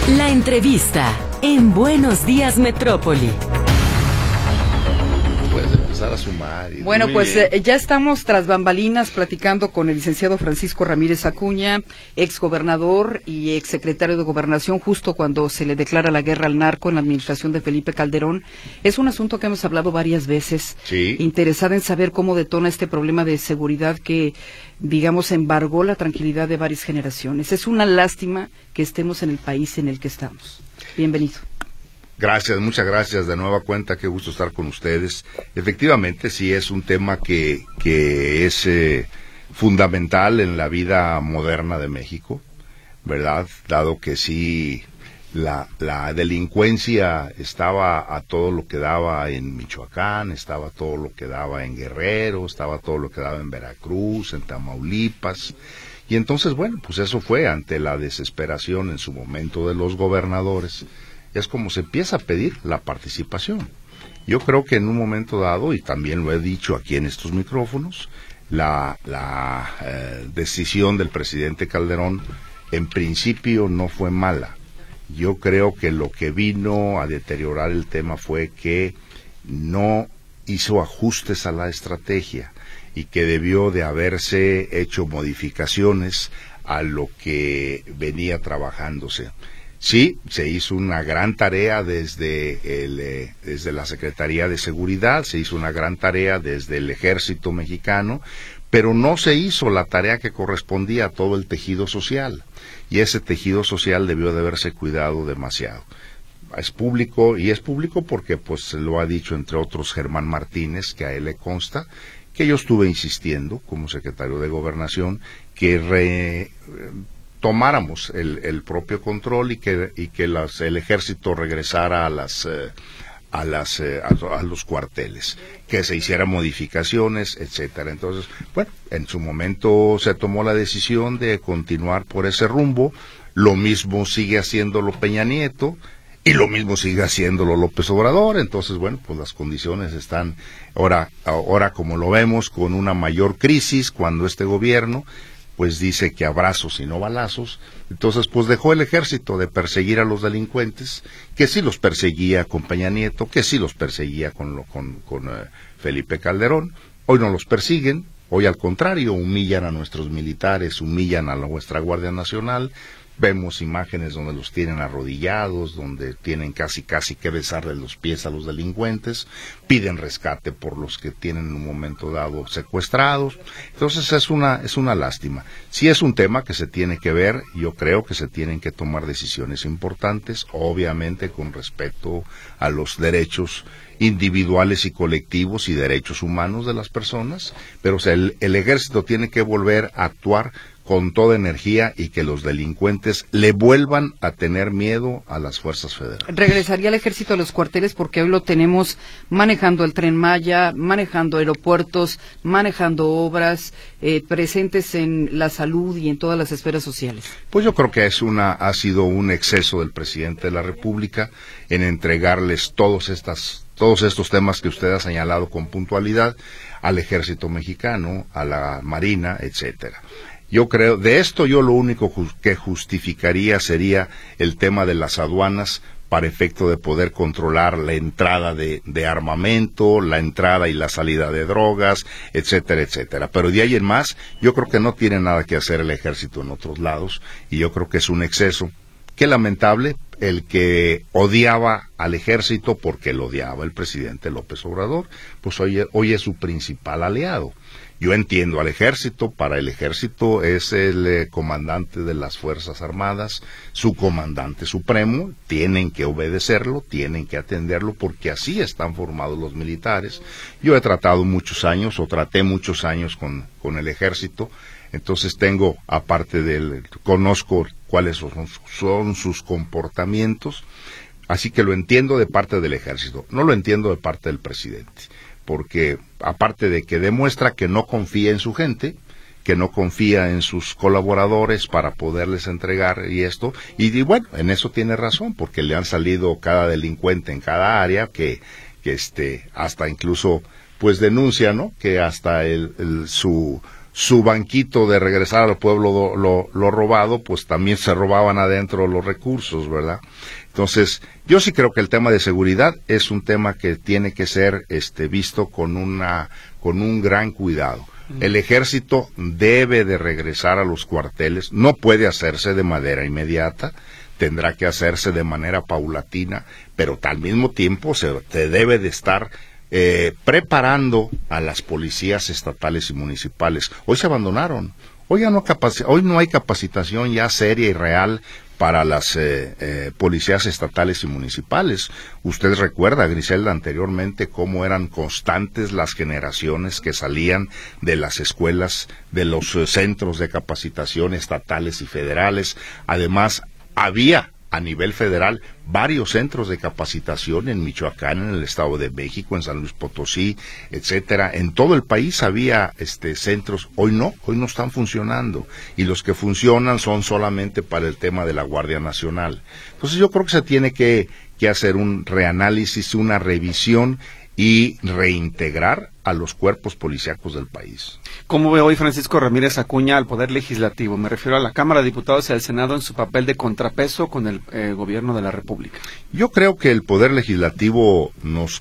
La entrevista en Buenos Días Metrópoli. Puedes empezar a sumar. Bueno, pues ya estamos tras bambalinas platicando con el licenciado Francisco Ramírez Acuña, exgobernador y exsecretario de Gobernación, justo cuando se le declara la guerra al narco en la administración de Felipe Calderón. Es un asunto que hemos hablado varias veces. Sí. Interesada en saber cómo detona este problema de seguridad que, digamos, embargó la tranquilidad de varias generaciones. Es una lástima que estemos en el país en el que estamos. Bienvenido. Gracias, muchas gracias de nueva cuenta, qué gusto estar con ustedes. Efectivamente, sí es un tema que es fundamental en la vida moderna de México, ¿verdad? Dado que sí, la delincuencia estaba a todo lo que daba en Michoacán, estaba todo lo que daba en Guerrero, estaba todo lo que daba en Veracruz, en Tamaulipas. Y entonces, bueno, pues eso fue ante la desesperación en su momento de los gobernadores. Es como se empieza a pedir la participación. Yo creo que en un momento dado, y también lo he dicho aquí en estos micrófonos, la decisión del presidente Calderón en principio no fue mala. Yo creo que lo que vino a deteriorar el tema fue que no hizo ajustes a la estrategia y que debió de haberse hecho modificaciones a lo que venía trabajándose. Sí, se hizo una gran tarea desde la Secretaría de Seguridad, se hizo una gran tarea desde el Ejército Mexicano, pero no se hizo la tarea que correspondía a todo el tejido social, y ese tejido social debió de haberse cuidado demasiado. Es público porque pues lo ha dicho entre otros Germán Martínez, que a él le consta, que yo estuve insistiendo como secretario de Gobernación que tomáramos el propio control y que el ejército regresara a los cuarteles, que se hicieran modificaciones, etcétera. Entonces, bueno, en su momento se tomó la decisión de continuar por ese rumbo. Lo mismo sigue haciéndolo Peña Nieto y lo mismo sigue haciéndolo López Obrador. Entonces, bueno, pues las condiciones están ahora como lo vemos, con una mayor crisis, cuando este gobierno pues dice que abrazos y no balazos. Entonces pues dejó el ejército de perseguir a los delincuentes, que sí los perseguía con Peña Nieto, que sí los perseguía con Felipe Calderón. Hoy no los persiguen, hoy al contrario humillan a nuestros militares, humillan a nuestra Guardia Nacional. Vemos imágenes donde los tienen arrodillados, donde tienen casi que besarle los pies a los delincuentes, piden rescate por los que tienen en un momento dado secuestrados. Entonces es una lástima. Sí es un tema que se tiene que ver, yo creo que se tienen que tomar decisiones importantes, obviamente con respecto a los derechos individuales y colectivos y derechos humanos de las personas, pero o sea, el ejército tiene que volver a actuar con toda energía y que los delincuentes le vuelvan a tener miedo a las fuerzas federales. Regresaría el ejército a los cuarteles porque hoy lo tenemos manejando el Tren Maya, manejando aeropuertos, manejando obras, presentes en la salud y en todas las esferas sociales. Pues yo creo que ha sido un exceso del presidente de la República en entregarles todos estos temas que usted ha señalado con puntualidad al ejército mexicano, a la Marina, etcétera. Yo creo, de esto yo lo único que justificaría sería el tema de las aduanas para efecto de poder controlar la entrada de armamento, la entrada y la salida de drogas, etcétera, etcétera. Pero de ahí en más, yo creo que no tiene nada que hacer el ejército en otros lados, y yo creo que es un exceso. Qué lamentable el que odiaba al ejército porque lo odiaba el presidente López Obrador, pues hoy es su principal aliado. Yo entiendo al ejército, para el ejército es el comandante de las Fuerzas Armadas, su comandante supremo, tienen que obedecerlo, tienen que atenderlo, porque así están formados los militares. Yo traté muchos años con el ejército, entonces conozco cuáles son sus comportamientos, así que lo entiendo de parte del ejército, no lo entiendo de parte del presidente, porque aparte de que demuestra que no confía en su gente, que no confía en sus colaboradores para poderles entregar y bueno, en eso tiene razón, porque le han salido cada delincuente en cada área que hasta incluso pues denuncia, ¿no?, que hasta su su banquito de regresar al pueblo lo robado, pues también se robaban adentro los recursos, ¿verdad? Entonces, yo sí creo que el tema de seguridad es un tema que tiene que ser visto con un gran cuidado. El ejército debe de regresar a los cuarteles, no puede hacerse de manera inmediata, tendrá que hacerse de manera paulatina, pero al mismo tiempo se debe de estar preparando a las policías estatales y municipales. Hoy se abandonaron, hoy no hay capacitación ya seria y real para las policías estatales y municipales. Usted recuerda, Griselda, anteriormente cómo eran constantes las generaciones que salían de las escuelas, de los centros de capacitación estatales y federales. Además, había a nivel federal varios centros de capacitación en Michoacán, en el Estado de México, en San Luis Potosí, etcétera. En todo el país había centros. Hoy no están funcionando, y los que funcionan son solamente para el tema de la Guardia Nacional. Entonces yo creo que se tiene que hacer un reanálisis, una revisión y reintegrar a los cuerpos policíacos del país. ¿Cómo ve hoy Francisco Ramírez Acuña al Poder Legislativo? Me refiero a la Cámara de Diputados y al Senado en su papel de contrapeso con el Gobierno de la República. Yo creo que el Poder Legislativo nos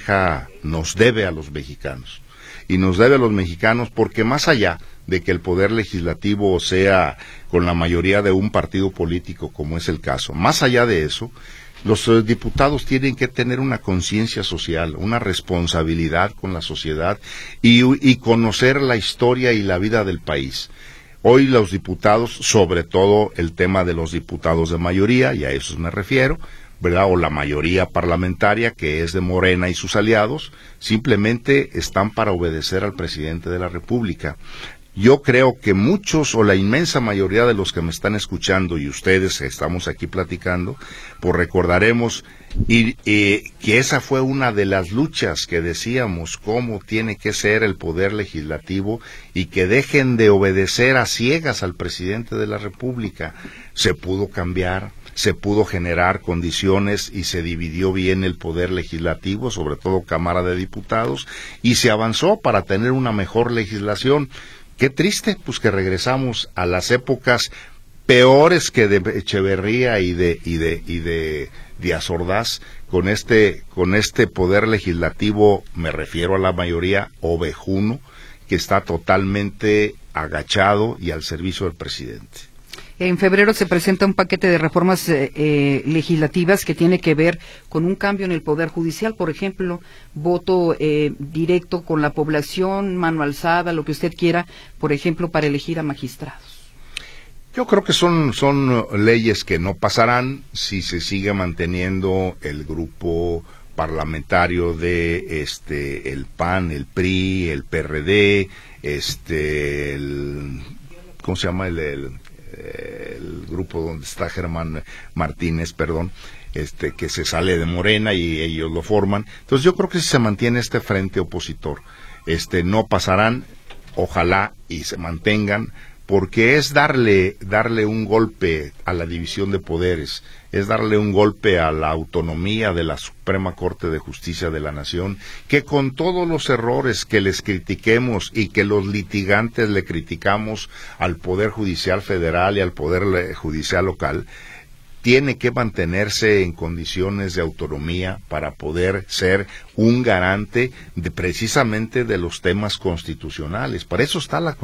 debe a los mexicanos. Y nos debe a los mexicanos porque más allá de que el Poder Legislativo sea con la mayoría de un partido político, como es el caso, más allá de eso, los diputados tienen que tener una conciencia social, una responsabilidad con la sociedad y conocer la historia y la vida del país. Hoy los diputados, sobre todo el tema de los diputados de mayoría, y a esos me refiero, ¿verdad? O la mayoría parlamentaria, que es de Morena y sus aliados, simplemente están para obedecer al presidente de la República. Yo creo que muchos o la inmensa mayoría de los que me están escuchando y ustedes estamos aquí platicando, pues recordaremos que esa fue una de las luchas que decíamos, cómo tiene que ser el Poder Legislativo y que dejen de obedecer a ciegas al presidente de la República. Se pudo cambiar, se pudo generar condiciones y se dividió bien el Poder Legislativo, sobre todo Cámara de Diputados, y se avanzó para tener una mejor legislación. Qué triste, pues que regresamos a las épocas peores que de Echeverría y de Díaz Ordaz, con este Poder Legislativo, me refiero a la mayoría ovejuno, que está totalmente agachado y al servicio del presidente. En febrero se presenta un paquete de reformas legislativas que tiene que ver con un cambio en el Poder Judicial, por ejemplo, voto directo con la población, mano alzada, lo que usted quiera, por ejemplo, para elegir a magistrados. Yo creo que son leyes que no pasarán si se sigue manteniendo el grupo parlamentario de el PAN, el PRI, el PRD, ¿cómo se llama el grupo donde está Germán Martínez, que se sale de Morena y ellos lo forman? Entonces yo creo que si se mantiene este frente opositor, no pasarán, ojalá y se mantengan, porque es darle un golpe a la división de poderes, es darle un golpe a la autonomía de la Suprema Corte de Justicia de la Nación, que con todos los errores que les critiquemos y que los litigantes le criticamos al Poder Judicial Federal y al Poder Judicial Local, tiene que mantenerse en condiciones de autonomía para poder ser un garante precisamente de los temas constitucionales. Para eso está la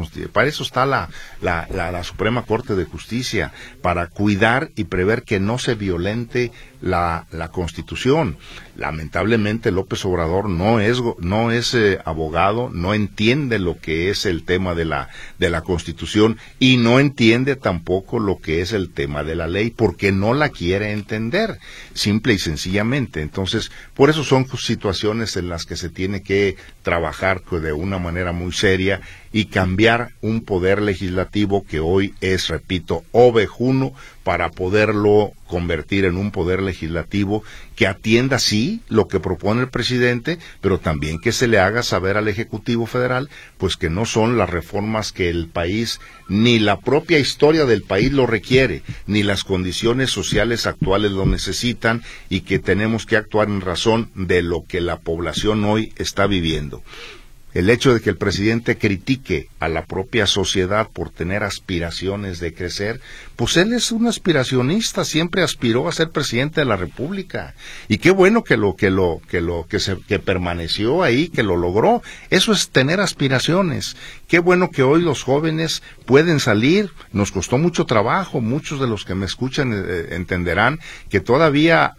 Suprema Corte de Justicia, para cuidar y prever que no se violente la Constitución. Lamentablemente López Obrador no es abogado, no entiende lo que es el tema de la Constitución y no entiende tampoco lo que es el tema de la ley, porque no la quiere entender, simple y sencillamente. Entonces, por eso son situaciones en las que se tiene que trabajar de una manera muy seria y cambiar un poder legislativo que hoy es, repito, ovejuno, para poderlo convertir en un poder legislativo que atienda, sí, lo que propone el presidente, pero también que se le haga saber al Ejecutivo Federal, pues que no son las reformas que el país, ni la propia historia del país lo requiere, ni las condiciones sociales actuales lo necesitan, y que tenemos que actuar en razón de lo que la población hoy está viviendo. el hecho de que el presidente critique a la propia sociedad por tener aspiraciones de crecer, pues él es un aspiracionista, siempre aspiró a ser presidente de la República, y qué bueno que permaneció ahí, que lo logró. Eso es tener aspiraciones. Qué bueno que hoy los jóvenes pueden salir. Nos costó mucho trabajo, muchos de los que me escuchan entenderán que todavía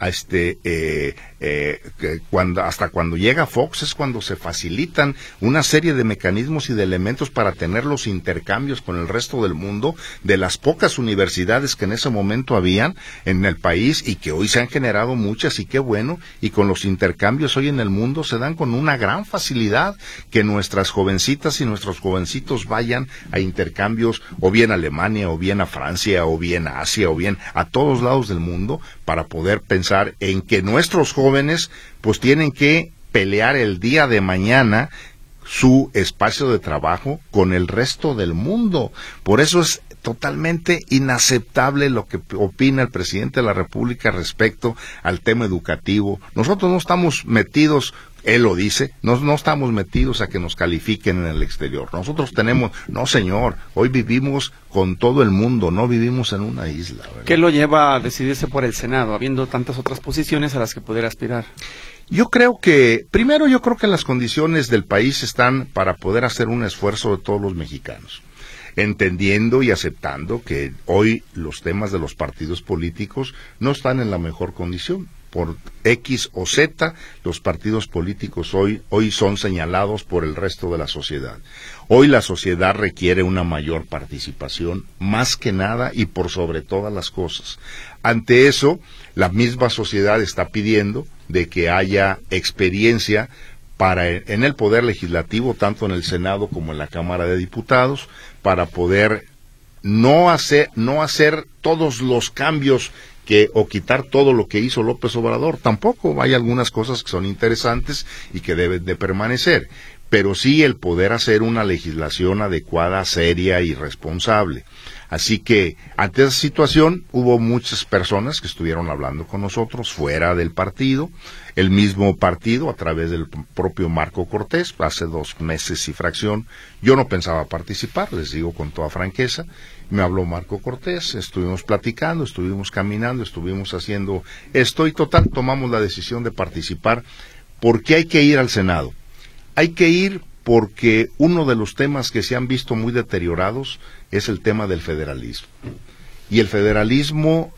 hasta cuando llega Fox es cuando se facilitan una serie de mecanismos y de elementos para tener los intercambios con el resto del mundo, de las pocas universidades que en ese momento habían en el país y que hoy se han generado muchas, y qué bueno, y con los intercambios hoy en el mundo se dan con una gran facilidad que nuestras jovencitas y nuestros jovencitos vayan a intercambios o bien a Alemania o bien a Francia o bien a Asia o bien a todos lados del mundo, para poder pensar en que nuestros jóvenes pues tienen que pelear el día de mañana su espacio de trabajo con el resto del mundo. Por eso es totalmente inaceptable lo que opina el presidente de la República respecto al tema educativo. Nosotros no estamos metidos, él lo dice, no estamos metidos a que nos califiquen en el exterior. Nosotros no señor, hoy vivimos con todo el mundo, no vivimos en una isla, ¿verdad? ¿Qué lo lleva a decidirse por el Senado, habiendo tantas otras posiciones a las que pudiera aspirar? Yo creo que las condiciones del país están para poder hacer un esfuerzo de todos los mexicanos, entendiendo y aceptando que hoy los temas de los partidos políticos no están en la mejor condición. Por X o Z, los partidos políticos hoy son señalados por el resto de la sociedad. Hoy la sociedad requiere una mayor participación, más que nada y por sobre todas las cosas. Ante eso, la misma sociedad está pidiendo de que haya experiencia en el Poder Legislativo, tanto en el Senado como en la Cámara de Diputados, para poder no hacer todos los cambios o quitar todo lo que hizo López Obrador. Tampoco, hay algunas cosas que son interesantes y que deben de permanecer, pero sí el poder hacer una legislación adecuada, seria y responsable. Así que, ante esa situación, hubo muchas personas que estuvieron hablando con nosotros fuera del partido, el mismo partido, a través del propio Marco Cortés, hace 2 meses y fracción. Yo no pensaba participar, les digo con toda franqueza. Me habló Marco Cortés, estuvimos platicando, estuvimos caminando, estuvimos haciendo esto, y total, tomamos la decisión de participar. ¿Por qué hay que ir al Senado? Hay que ir porque uno de los temas que se han visto muy deteriorados es el tema del federalismo. Y el federalismo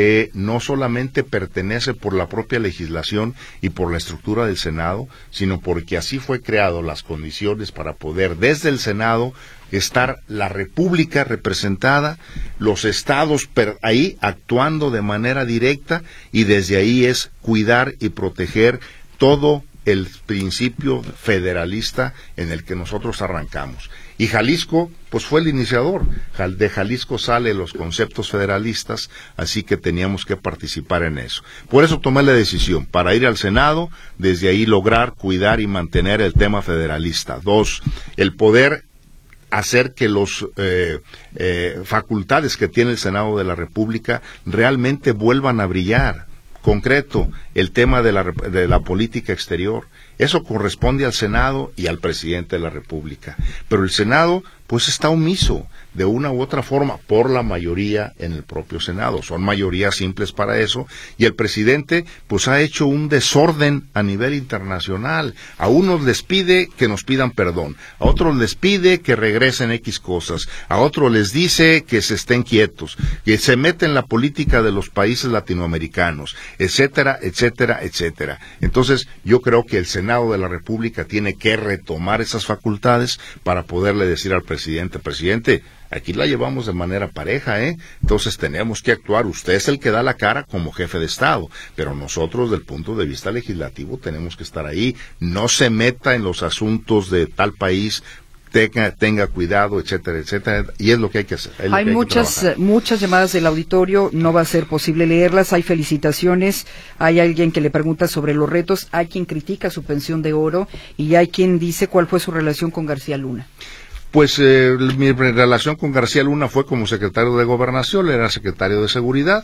no solamente pertenece por la propia legislación y por la estructura del Senado, sino porque así fue creado las condiciones para poder desde el Senado estar la República representada, los estados ahí actuando de manera directa, y desde ahí es cuidar y proteger todo el principio federalista en el que nosotros arrancamos. Y Jalisco, pues fue el iniciador. De Jalisco salen los conceptos federalistas, así que teníamos que participar en eso. Por eso tomé la decisión, para ir al Senado, desde ahí lograr, cuidar y mantener el tema federalista. 2, el poder hacer que los facultades que tiene el Senado de la República realmente vuelvan a brillar. Concreto, el tema de la política exterior. Eso corresponde al Senado y al presidente de la República. Pero el Senado, pues está omiso de una u otra forma por la mayoría en el propio Senado. Son mayorías simples para eso, y el presidente pues ha hecho un desorden a nivel internacional. A unos les pide que nos pidan perdón, a otros les pide que regresen X cosas, a otros les dice que se estén quietos, que se mete en la política de los países latinoamericanos, etcétera, etcétera, etcétera. Entonces, yo creo que el Senado de la República tiene que retomar esas facultades para poderle decir al presidente, aquí la llevamos de manera pareja, entonces tenemos que actuar. Usted es el que da la cara como jefe de Estado, pero nosotros, del punto de vista legislativo, tenemos que estar ahí. No se meta en los asuntos de tal país, tenga cuidado, etcétera, etcétera, y es lo que hay que hacer. Hay muchas llamadas del auditorio, no va a ser posible leerlas. Hay felicitaciones, hay alguien que le pregunta sobre los retos, hay quien critica su pensión de oro, y hay quien dice cuál fue su relación con García Luna. Pues mi relación con García Luna fue como secretario de Gobernación, él era secretario de Seguridad,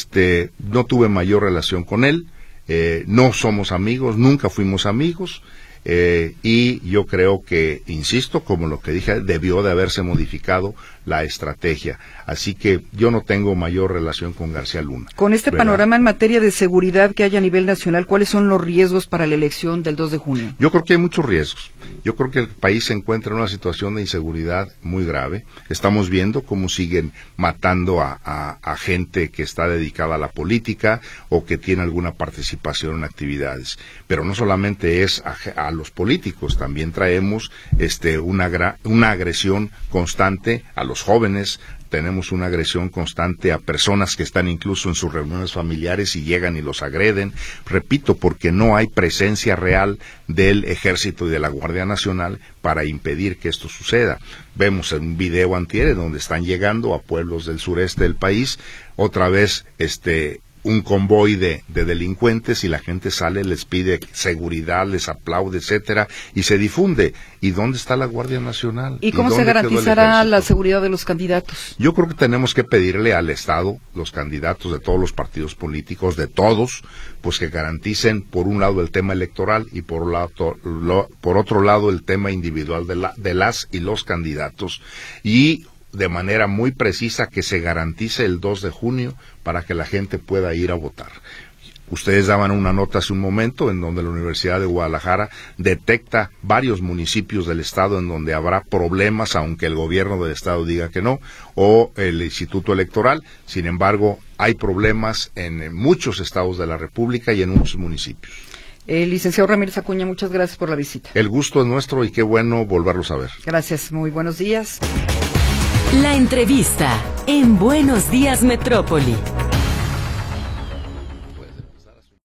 no tuve mayor relación con él, no somos amigos, nunca fuimos amigos. y yo creo que, insisto, como lo que dije, debió de haberse modificado la estrategia. Así que yo no tengo mayor relación con García Luna. Con este ¿verdad? panorama en materia de seguridad que hay a nivel nacional, ¿cuáles son los riesgos para la elección del 2 de junio? Yo creo que hay muchos riesgos. Yo creo que el país se encuentra en una situación de inseguridad muy grave. Estamos viendo cómo siguen matando a gente que está dedicada a la política o que tiene alguna participación en actividades. Pero no solamente es a los políticos, también traemos una agresión constante a los jóvenes. Tenemos una agresión constante a personas que están incluso en sus reuniones familiares y llegan y los agreden. Repito, porque no hay presencia real del Ejército y de la Guardia Nacional para impedir que esto suceda. Vemos en un video antier donde están llegando a pueblos del sureste del país, otra vez un convoy de delincuentes y la gente sale, les pide seguridad, les aplaude, etcétera, y se difunde. ¿Y dónde está la Guardia Nacional? ¿Y cómo se garantizará la seguridad de los candidatos? Yo creo que tenemos que pedirle al Estado, los candidatos de todos los partidos políticos, de todos, pues que garanticen por un lado el tema electoral y por otro lado el tema individual de las y los candidatos, y de manera muy precisa que se garantice el 2 de junio para que la gente pueda ir a votar. Ustedes daban una nota hace un momento en donde la Universidad de Guadalajara detecta varios municipios del estado en donde habrá problemas, aunque el gobierno del estado diga que no, o el Instituto Electoral. Sin embargo, hay problemas en muchos estados de la República y en muchos municipios. Licenciado Ramírez Acuña, muchas gracias por la visita. El gusto es nuestro y qué bueno volverlos a ver. Gracias, muy buenos días. La entrevista en Buenos Días Metrópoli.